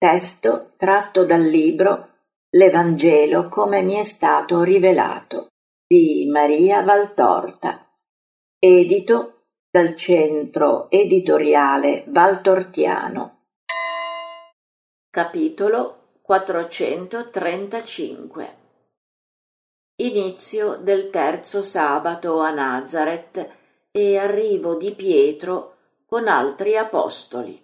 Testo tratto dal libro L'Evangelo come mi è stato rivelato di Maria Valtorta, edito dal Centro Editoriale Valtortiano. Capitolo 435. Inizio del terzo sabato a Nazaret e arrivo di Pietro con altri apostoli.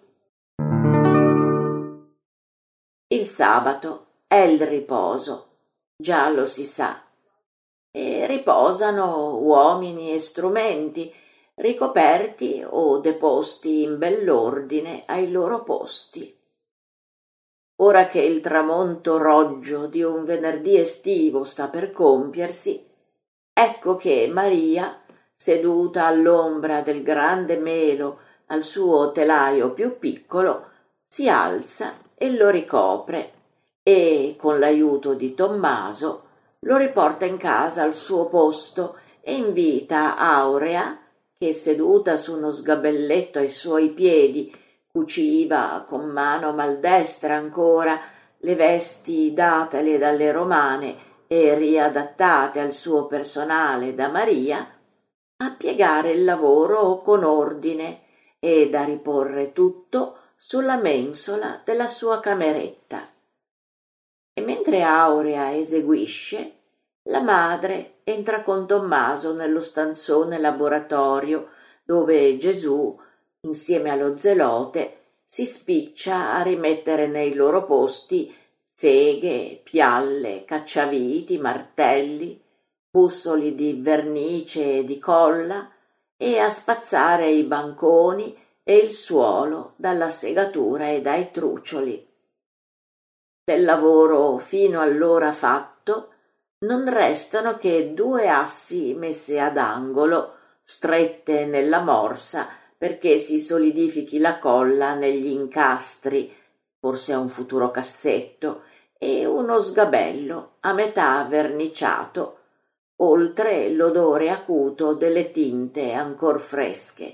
Il sabato è il riposo, già lo si sa, e riposano uomini e strumenti ricoperti o deposti in bell'ordine ai loro posti. Ora che il tramonto roggio di un venerdì estivo sta per compiersi, ecco che Maria, seduta all'ombra del grande melo al suo telaio più piccolo, si alza e lo ricopre e, con l'aiuto di Tommaso, lo riporta in casa al suo posto e invita Aurea, che seduta su uno sgabelletto ai suoi piedi cuciva con mano maldestra ancora le vesti datele dalle romane e riadattate al suo personale da Maria, a piegare il lavoro con ordine ed a riporre tutto sulla mensola della sua cameretta. E mentre Aurea eseguisce, la madre entra con Tommaso nello stanzone laboratorio dove Gesù, insieme allo zelote, si spiccia a rimettere nei loro posti seghe, pialle, cacciaviti, martelli, bussoli di vernice e di colla e a spazzare i banconi e il suolo dalla segatura e dai trucioli. Del lavoro fino allora fatto non restano che 2 assi messe ad angolo, strette nella morsa perché si solidifichi la colla negli incastri, forse a un futuro cassetto, e uno sgabello a metà verniciato, oltre l'odore acuto delle tinte ancor fresche.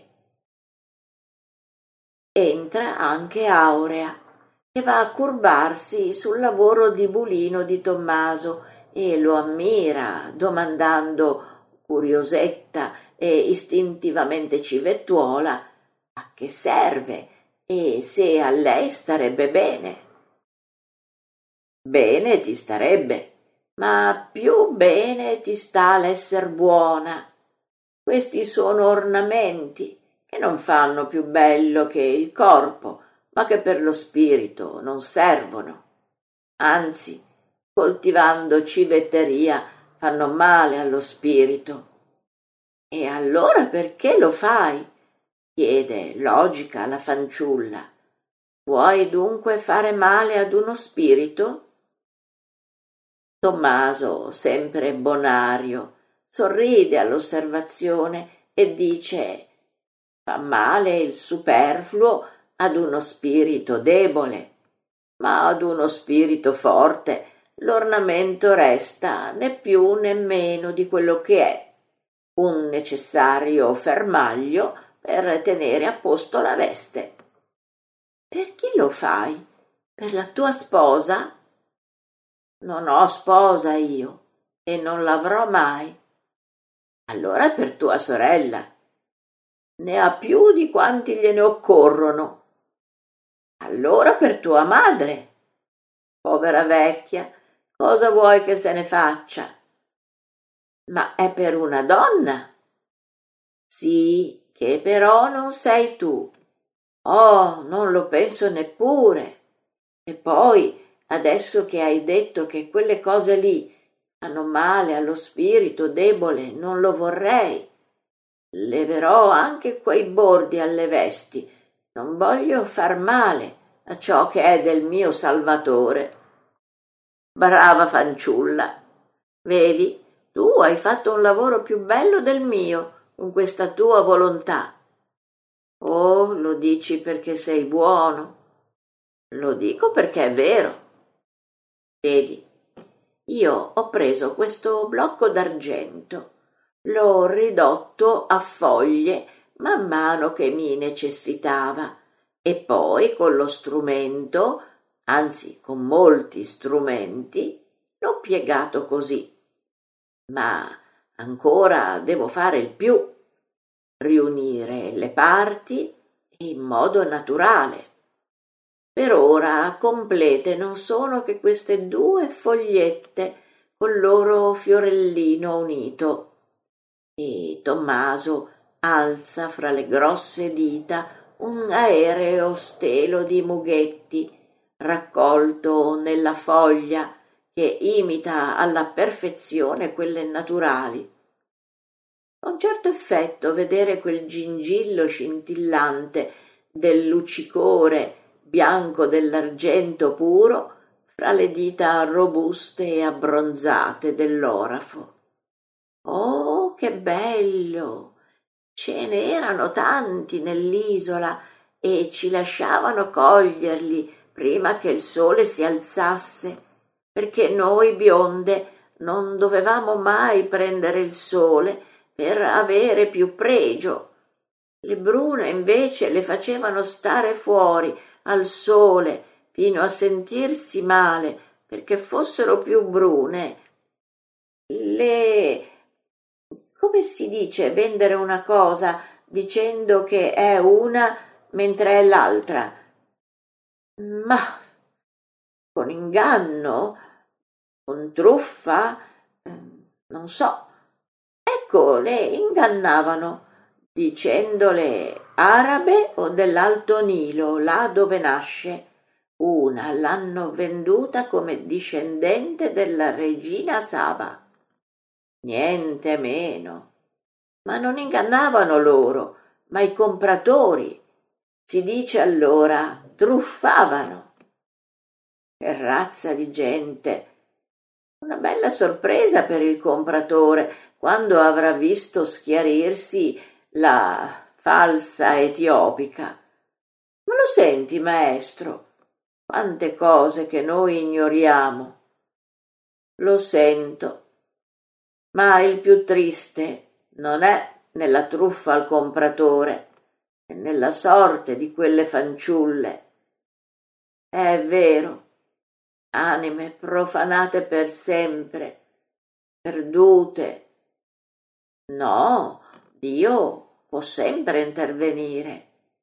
Entra anche Aurea, che va a curvarsi sul lavoro di bulino di Tommaso e lo ammira, domandando, curiosetta e istintivamente civettuola, a che serve e se a lei starebbe bene. Bene ti starebbe, ma più bene ti sta l'esser buona. Questi sono ornamenti che non fanno più bello che il corpo, ma che per lo spirito non servono. Anzi, coltivando civetteria fanno male allo spirito. E allora perché lo fai? Chiede logica la fanciulla. Vuoi dunque fare male ad uno spirito? Tommaso, sempre bonario, sorride all'osservazione e dice: fa male il superfluo ad uno spirito debole, ma ad uno spirito forte l'ornamento resta né più né meno di quello che è, un necessario fermaglio per tenere a posto la veste. Per chi lo fai? Per la tua sposa? Non ho sposa io e non l'avrò mai. Allora per tua sorella. Ne ha più di quanti gliene occorrono. Allora per tua madre. Povera vecchia, cosa vuoi che se ne faccia? Ma è per una donna? Sì, che però non sei tu. Oh, non lo penso neppure. E poi, adesso che hai detto che quelle cose lì fanno male allo spirito debole, non lo vorrei. Leverò anche quei bordi alle vesti. Non voglio far male a ciò che è del mio Salvatore. Brava fanciulla. Vedi, tu hai fatto un lavoro più bello del mio con questa tua volontà. Oh, lo dici perché sei buono. Lo dico perché è vero. Vedi, io ho preso questo blocco d'argento, l'ho ridotto a foglie man mano che mi necessitava e poi con lo strumento, anzi con molti strumenti, l'ho piegato così. Ma ancora devo fare il più, riunire le parti in modo naturale. Per ora complete non sono che queste 2 fogliette col loro fiorellino unito, e Tommaso alza fra le grosse dita un aereo stelo di mughetti raccolto nella foglia che imita alla perfezione quelle naturali. Fa un certo effetto vedere quel gingillo scintillante del luccicore bianco dell'argento puro fra le dita robuste e abbronzate dell'orafo. Oh, che bello! Ce n'erano tanti nell'isola e ci lasciavano coglierli prima che il sole si alzasse, perché noi bionde non dovevamo mai prendere il sole per avere più pregio. Le brune invece le facevano stare fuori al sole fino a sentirsi male perché fossero più brune. Come si dice vendere una cosa dicendo che è una mentre è l'altra? Ma con inganno? Con truffa? Non so. Ecco, le ingannavano, dicendole arabe o dell'Alto Nilo, là dove nasce. Una l'hanno venduta come discendente della regina Saba. Niente meno. Ma non ingannavano loro, ma i compratori. Si dice allora truffavano. Che razza di gente! Una bella sorpresa per il compratore quando avrà visto schiarirsi la falsa etiopica. Ma lo senti, maestro? Quante cose che noi ignoriamo. Lo sento. Ma il più triste non è nella truffa al compratore, è nella sorte di quelle fanciulle. È vero, anime profanate per sempre, perdute. No, Dio può sempre intervenire.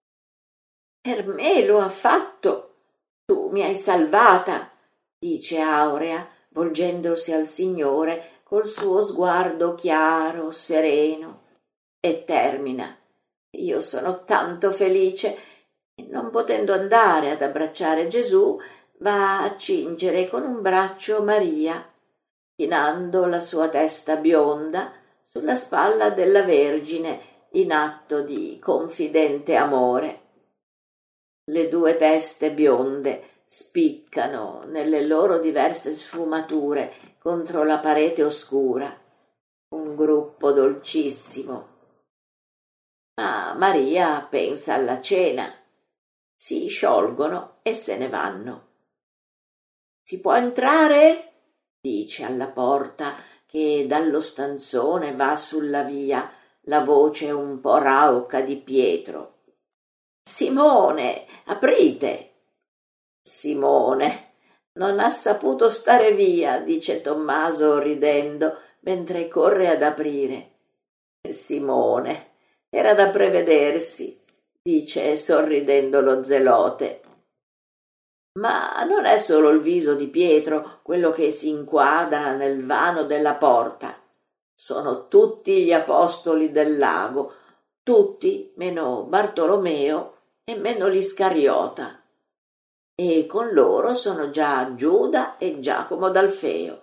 Per me lo ha fatto. Tu mi hai salvata, dice Aurea, volgendosi al Signore col suo sguardo chiaro, sereno, e termina. Io sono tanto felice e, non potendo andare ad abbracciare Gesù, va a cingere con un braccio Maria, chinando la sua testa bionda sulla spalla della Vergine in atto di confidente amore. Le 2 teste bionde spiccano nelle loro diverse sfumature contro la parete oscura, un gruppo dolcissimo. Ma Maria pensa alla cena. Si sciolgono e se ne vanno. Si può entrare? Dice alla porta che dallo stanzone va sulla via la voce un po' rauca di Pietro. Simone, aprite! Simone non ha saputo stare via, dice Tommaso ridendo mentre corre ad aprire. Simone, era da prevedersi, dice sorridendo lo zelote. Ma non è solo il viso di Pietro quello che si inquadra nel vano della porta. Sono tutti gli apostoli del lago, tutti meno Bartolomeo e meno l'Iscariota. E con loro sono già Giuda e Giacomo d'Alfeo.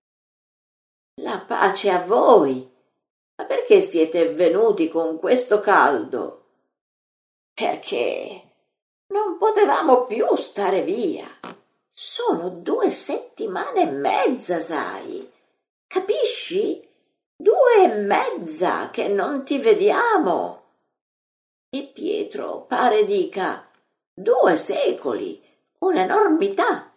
La pace a voi! Ma perché siete venuti con questo caldo? Perché non potevamo più stare via. Sono 2 settimane e mezza, sai. Capisci? 2 e mezza che non ti vediamo. E Pietro pare dica 2 secoli, un'enormità.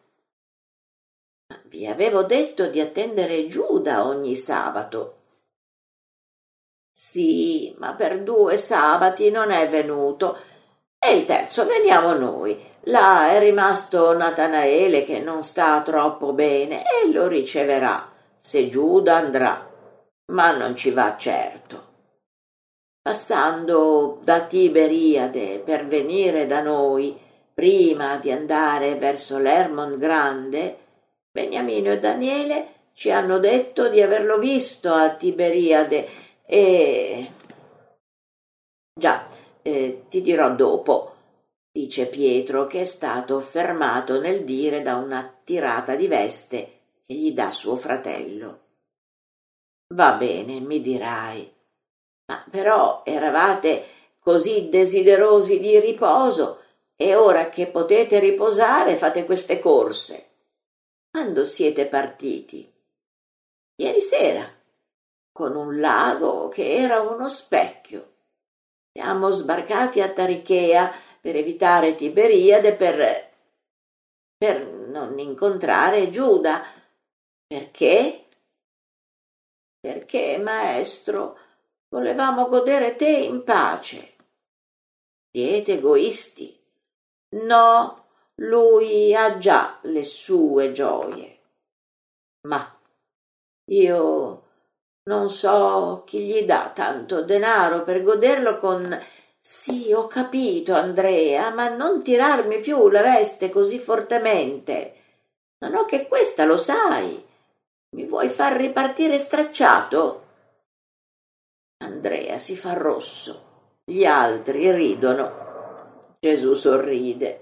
Ma vi avevo detto di attendere Giuda ogni sabato. Sì, ma per 2 sabati non è venuto E il terzo veniamo noi. Là è rimasto Natanaele che non sta troppo bene e lo riceverà, se Giuda andrà, ma non ci va certo. Passando da Tiberiade per venire da noi, prima di andare verso l'Hermon Grande, Beniamino e Daniele ci hanno detto di averlo visto a Tiberiade e... Già, ti dirò dopo, dice Pietro, che è stato fermato nel dire da una tirata di veste che gli dà suo fratello. Va bene, mi dirai, ma però eravate così desiderosi di riposo e ora che potete riposare fate queste corse. Quando siete partiti? Ieri sera, con un lago che era uno specchio. Siamo sbarcati a Tarichea per evitare Tiberiade per non incontrare Giuda. Perché? Perché, maestro, volevamo godere te in pace. Siete egoisti. No, lui ha già le sue gioie. Ma io non so chi gli dà tanto denaro per goderlo con... Sì, ho capito, Andrea, ma non tirarmi più la veste così fortemente. Non ho che questa, lo sai. Mi vuoi far ripartire stracciato? Andrea si fa rosso. Gli altri ridono. Gesù sorride.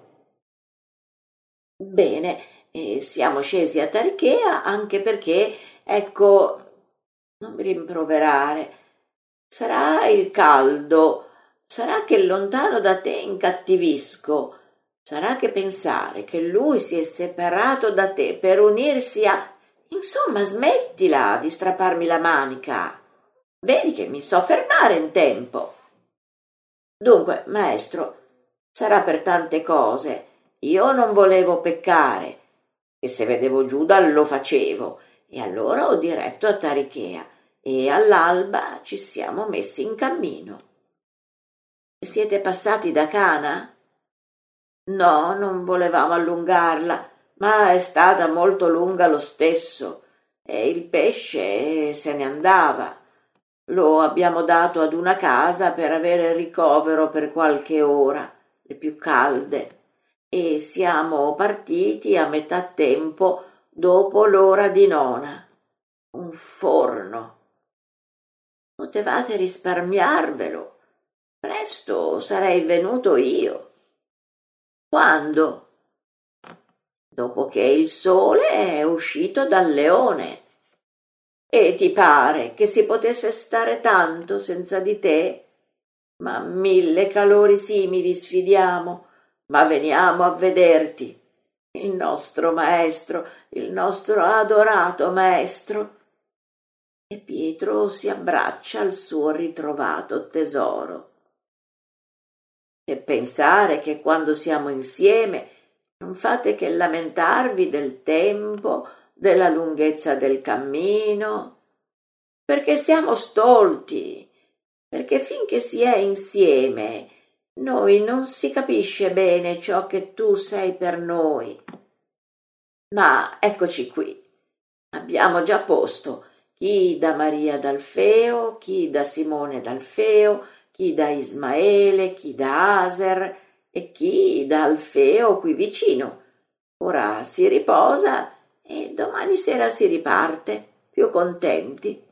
Bene, siamo scesi a Tarichea anche perché, ecco, non mi rimproverare. Sarà il caldo, sarà che lontano da te incattivisco, sarà che pensare che lui si è separato da te per unirsi a... Insomma, smettila di strapparmi la manica. Vedi che mi so fermare in tempo. Dunque, maestro, sarà per tante cose. Io non volevo peccare, e se vedevo Giuda lo facevo, e allora ho diretto a Tarichea, e all'alba ci siamo messi in cammino. E siete passati da Cana? No, non volevamo allungarla, ma è stata molto lunga lo stesso, e il pesce se ne andava. Lo abbiamo dato ad una casa per avere ricovero per qualche ora, le più calde, e siamo partiti a metà tempo dopo l'ora di nona. Un forno. Potevate risparmiarvelo. Presto sarei venuto io. Quando? Dopo che il sole è uscito dal leone. E ti pare che si potesse stare tanto senza di te? Ma 1000 calori simili sfidiamo, ma veniamo a vederti. Il nostro maestro, il nostro adorato maestro. E Pietro si abbraccia al suo ritrovato tesoro. E pensare che quando siamo insieme non fate che lamentarvi del tempo, della lunghezza del cammino, perché siamo stolti, perché finché si è insieme noi non si capisce bene ciò che tu sei per noi. Ma eccoci qui, abbiamo già posto chi da Maria d'Alfeo, chi da Simone d'Alfeo, chi da Ismaele, chi da Aser e chi da Alfeo qui vicino. Ora si riposa e domani sera si riparte, più contenti.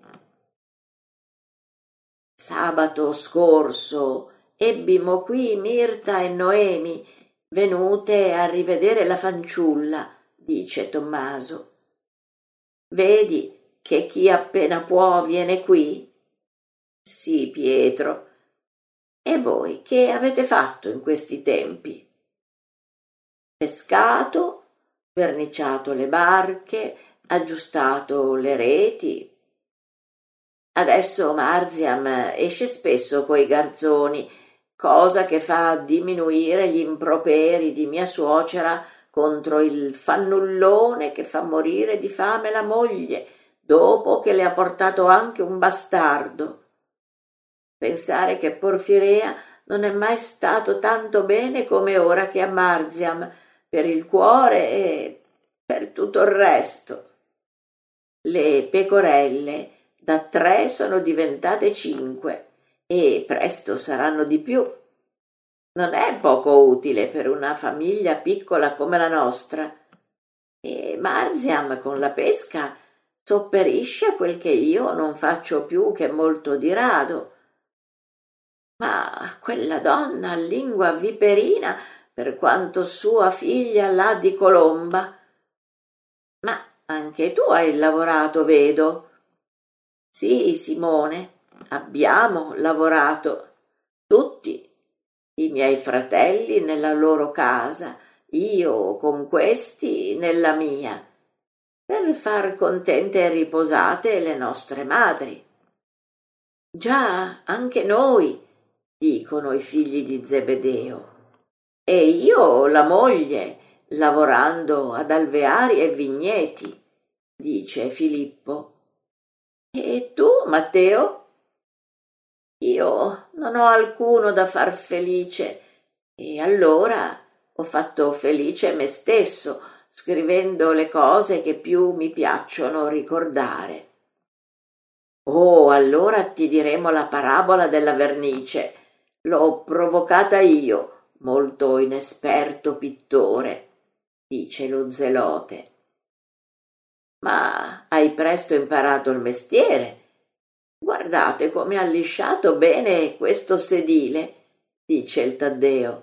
Sabato scorso ebbimo qui Mirta e Noemi, venute a rivedere la fanciulla, dice Tommaso. Vedi che chi appena può viene qui? Sì, Pietro. E voi che avete fatto in questi tempi? Pescato, verniciato le barche, aggiustato le reti. Adesso Marziam esce spesso coi garzoni, cosa che fa diminuire gli improperi di mia suocera contro il fannullone che fa morire di fame la moglie, dopo che le ha portato anche un bastardo. Pensare che Porfirea non è mai stato tanto bene come ora che a Marziam, per il cuore e per tutto il resto. Le pecorelle da 3 sono diventate 5 e presto saranno di più. Non è poco utile per una famiglia piccola come la nostra. E Marziam con la pesca sopperisce a quel che io non faccio più che molto di rado. Ma quella donna lingua viperina, per quanto sua figlia l'ha di colomba. Ma anche tu hai lavorato, vedo. Sì, Simone, abbiamo lavorato. Tutti. I miei fratelli nella loro casa, io con questi nella mia, per far contente e riposate le nostre madri. Già, anche noi, dicono i figli di Zebedeo. E io, la moglie, lavorando ad alveari e vigneti, dice Filippo. E tu, Matteo? Io non ho alcuno da far felice, e allora ho fatto felice me stesso, scrivendo le cose che più mi piacciono ricordare. Oh, allora ti diremo la parabola della vernice. L'ho provocata io, molto inesperto pittore, dice lo zelote. Ma hai presto imparato il mestiere. Guardate come ha lisciato bene questo sedile, dice il Taddeo.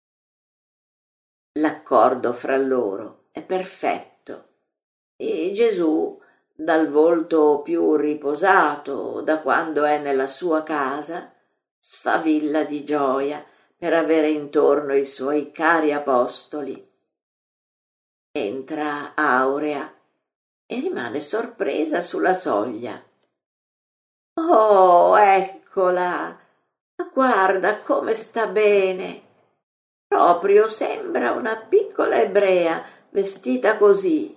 L'accordo fra loro è perfetto e Gesù, dal volto più riposato da quando è nella sua casa, sfavilla di gioia per avere intorno i suoi cari apostoli. Entra Aurea e rimane sorpresa sulla soglia. Oh, eccola! Ma guarda come sta bene! Proprio sembra una piccola ebrea vestita così.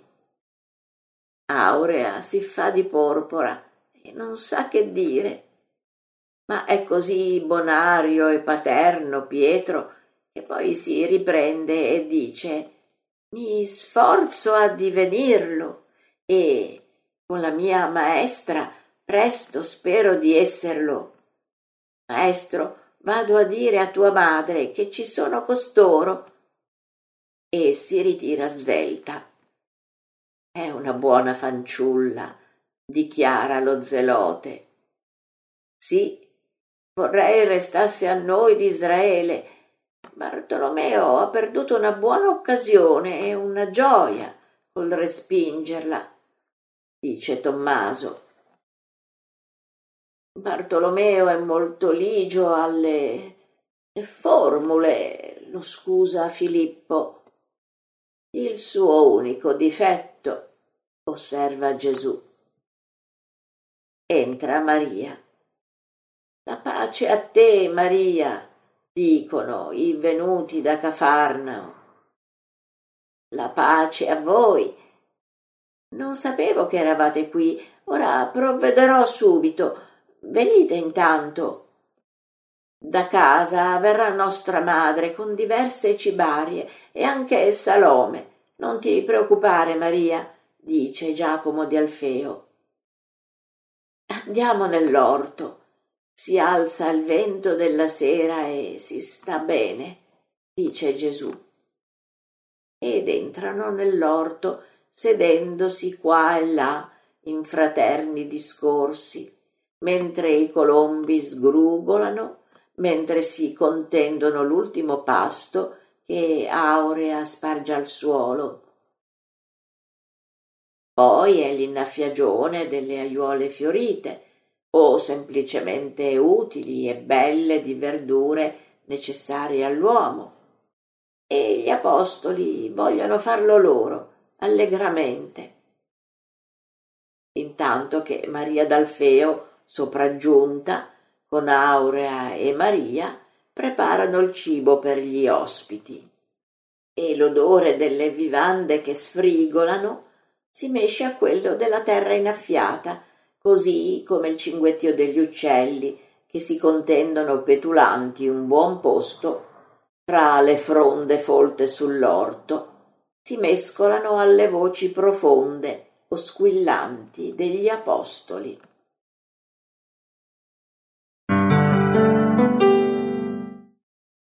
Aurea si fa di porpora e non sa che dire. Ma è così bonario e paterno Pietro che poi si riprende e dice: mi sforzo a divenirlo e con la mia maestra presto spero di esserlo. Maestro, vado a dire a tua madre che ci sono costoro. E si ritira svelta. È una buona fanciulla, dichiara lo zelote. Sì, vorrei restasse a noi di Israele. Bartolomeo ha perduto una buona occasione e una gioia col respingerla, dice Tommaso. Bartolomeo è molto ligio alle formule, lo scusa Filippo. Il suo unico difetto, osserva Gesù. Entra Maria. La pace a te, Maria, dicono i venuti da Cafarnao. La pace a voi. Non sapevo che eravate qui, ora provvederò subito. Venite intanto. Da casa verrà nostra madre con diverse cibarie e anche Salome. Non ti preoccupare, Maria, dice Giacomo di Alfeo. Andiamo nell'orto. Si alza il vento della sera e si sta bene, dice Gesù. Ed entrano nell'orto, sedendosi qua e là in fraterni discorsi, mentre i colombi sgrugolano, mentre si contendono l'ultimo pasto che Aurea sparge al suolo. Poi è l'innaffiagione delle aiuole fiorite, o semplicemente utili e belle di verdure necessarie all'uomo. E gli apostoli vogliono farlo loro, allegramente. Intanto che Maria d'Alfeo, sopraggiunta, con Aurea e Maria, preparano il cibo per gli ospiti. E l'odore delle vivande che sfrigolano si mesce a quello della terra innaffiata, così come il cinguettio degli uccelli che si contendono petulanti un buon posto, fra le fronde folte sull'orto, si mescolano alle voci profonde o squillanti degli apostoli.